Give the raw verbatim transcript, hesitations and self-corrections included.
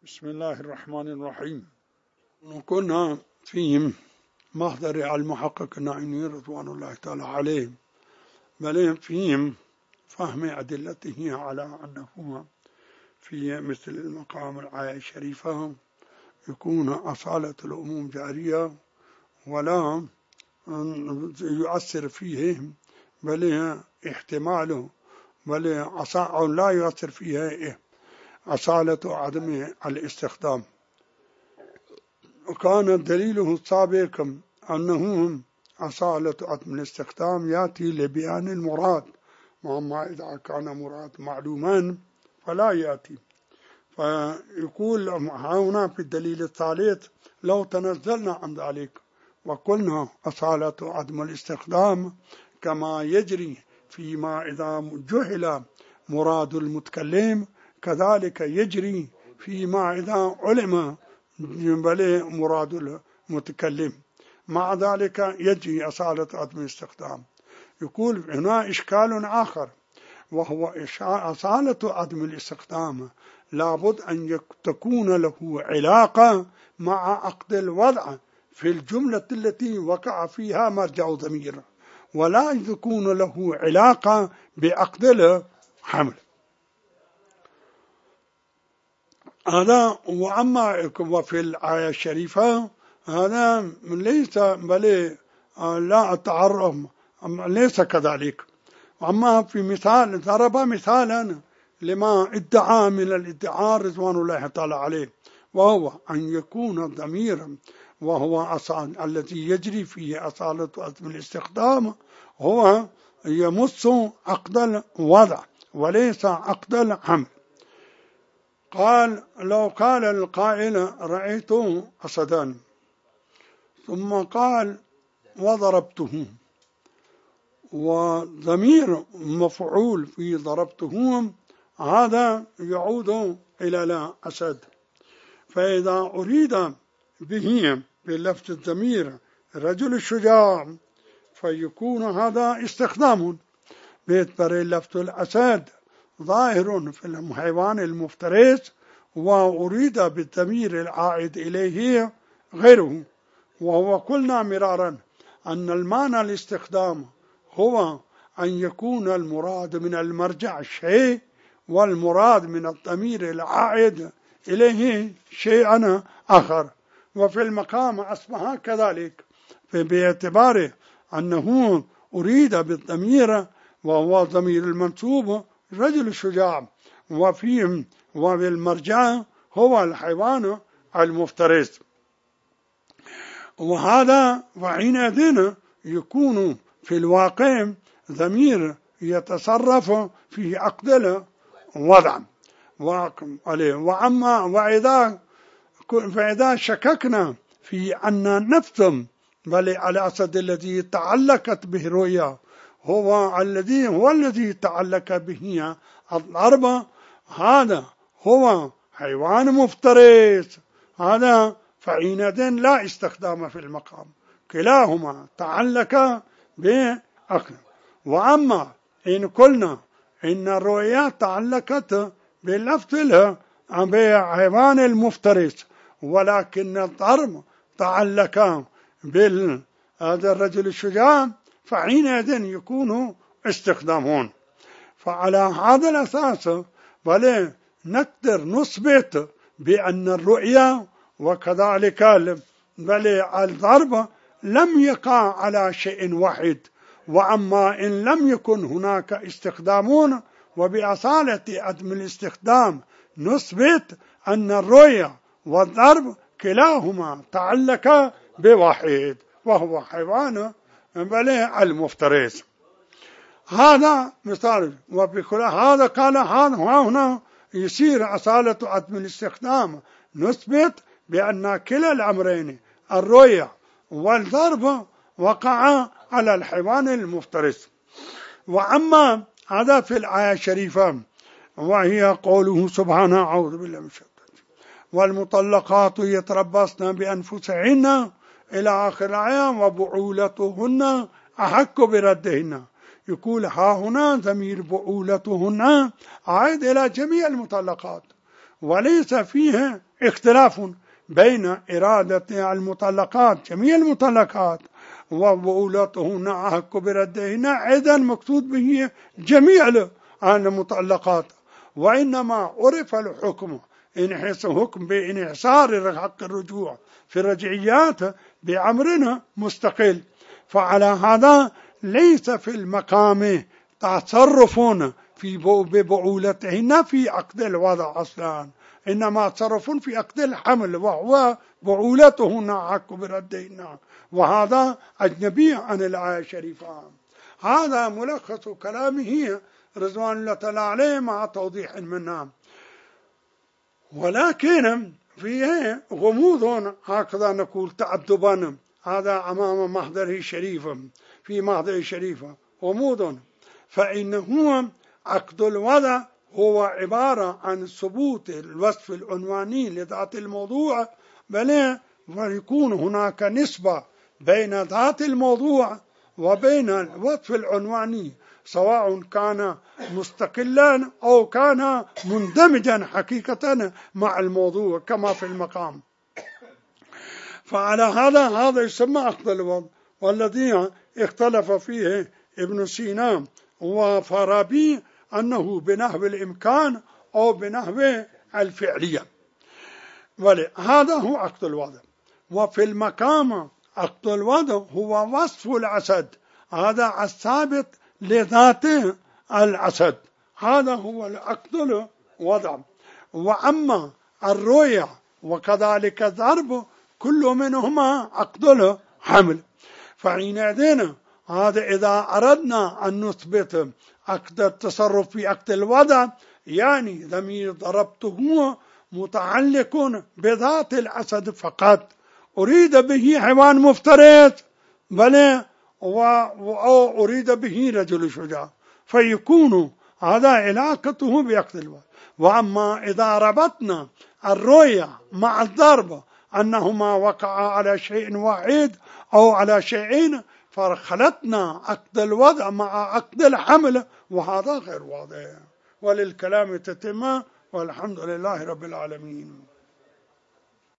بسم الله الرحمن الرحيم. كنا في محضر المحقق النعيمي رضوان الله تعالى عليه، بل فيهم فهم أدلته على أنه في مثل المقام الآية الشريفة يكون أصالة الأموم جارية ولا يؤثر فيه، بل احتماله بل لا يؤثر فيها أصالة عدم الاستخدام. وكان دليله السابق أنه أصالة عدم الاستخدام يأتي لبيان المراد، وأما إذا كان مراد معلوما فلا يأتي. فيقول هنا في الدليل الثالث لو تنزلنا عن ذلك وقلنا أصالة عدم الاستخدام كما يجري فيما إذا جهل مراد المتكلم، كذلك يجري فيما إذا علم بل مراد المتكلم، مع ذلك يجري أصالة عدم الاستخدام. يقول هنا إشكال آخر، وهو أصالة عدم الاستخدام لابد أن تكون له علاقة مع عقد الوضع في الجملة التي وقع فيها مرجع ضمير، ولا يكون له علاقة بعقد الحمل. هذا وأما وفي الآية الشريفة هذا ليس بل لا أتعرف ليس كذلك. أما في مثال ضرب مثالا لما ادعى من الادعاء رضوان الله تعالى عليه، وهو أن يكون الضمير وهو أصال الذي يجري فيه أصالة عدم الاستخدام هو يمس عقد الوضع وليس عقد الحمل. قال لو قال القائل رأيت أسدا ثم قال وضربته، وضمير مفعول في ضربته هذا يعود إلى الأسد، فإذا أريد به بلفظ الضمير رجل الشجاع فيكون هذا استخدام باعتبار لفظ الأسد ظاهر في الحيوان المفترس، وأريد بالضمير العائد إليه غيره. وهو قلنا مرارا أن المعنى الاستخدام هو أن يكون المراد من المرجع شيء والمراد من الضمير العائد إليه شيئا آخر، وفي المقام أصبح كذلك باعتبار أنه أريد بالضمير وهو ضمير المنسوب رجل الشجاع، وفيهم وبالمرجع هو الحيوان المفترس. وهذا وحينئذ يكون في الواقع ضمير يتصرف في عقد الوضع. وأما وإذا فإذا شككنا في أن نفس بل الأسد الذي تعلقت به رؤيا هو الذي هو الذي تعلق به الضرب، هذا هو حيوان مفترس، هذا فحينئذ لا استخدام في المقام، كلاهما تعلق بعقل. وأما إن قلنا إن الرؤيا تعلقت بلفظ بحيوان المفترس ولكن الضرب تعلق بهذا الرجل الشجاع، فحينئذ يكون استخدامون. فعلى هذا الأساس بل نقدر نثبت بأن الرؤيا وكذلك بل الضرب لم يقع على شيء واحد. وأما إن لم يكن هناك استخدامون وبأصالة عدم الاستخدام نثبت أن الرؤيا والضرب كلاهما تعلق بواحد وهو حيوان بل المفترس. هذا مثال. وبكل هذا قال هذا هنا يصير أصالة عدم الاستخدام نثبت بأن كلا الأمرين الرؤيا والضرب وقع على الحيوان المفترس. وأما هذا في الآية الشريفة وهي قوله سبحانه أعوذ بالله من الشيطان والمطلقات يتربصن بأنفسهن إلى آخر الآية وبعولتهن أحق بردهن. يقول ها هنا ضمير بعولتهن عائد إلى جميع المطلقات، وليس فيه اختلاف بين إرادة المطلقات جميع المطلقات وبؤولته أحق بردهن، إذا مقصود به جميع المطلقات، وإنما عرف الحكم انحص حكم بانحصار حق الرجوع في الرجعيات بأمرنا مستقل. فعلى هذا ليس في المقام تصرفون في ببعولتهن في عقد الوضع أصلا، إنما تصرف في عقد الحمل وهو بعولتهن أحق بردهن، وهذا أجنبي عن الآية الشريفة. هذا ملخص كلامه رضوان الله تعالى عليه مع توضيح منه، ولكن فيه غموض هكذا نقول تأدبا. هذا أمام محضره الشريف، في محضره الشريف غموض، فإنه عقد الوضع هو عبارة عن ثبوت الوصف العنواني لذات الموضوع، بل ويكون هناك نسبة بين ذات الموضوع وبين الوصف العنواني، سواء كان مستقلا أو كان مندمجا حقيقة مع الموضوع كما في المقام. فعلى هذا هذا يسمى عقد الوضع، والذي اختلف فيه ابن سينا وفارابي أنه بنحو الإمكان أو بنحو الفعلية، ولهذا هو عقد الوضع. وفي المقام عقد الوضع هو وصف العسد، هذا الثابت لذاته العسد، هذا هو عقد الوضع. وأما الرؤيا وكذلك الضرب كل منهما عقد الحمل. فحينئذ هذا إذا أردنا أن نثبت عقد التصرف في عقد الوضع، يعني ضمير ضربته متعلق بذات الأسد فقط، أريد به حيوان مفترس بل أو أريد به رجل شجاع، فيكون هذا علاقته بعقد الوضع. وأما إذا ربطنا الرؤيا مع الضرب أنهما وقعا على شيء واحد أو على شيئين، فخلطنا عقد الوضع مع عقد الحمل، وهذا غير واضح. وللكلام تتمة، والحمد لله رب العالمين.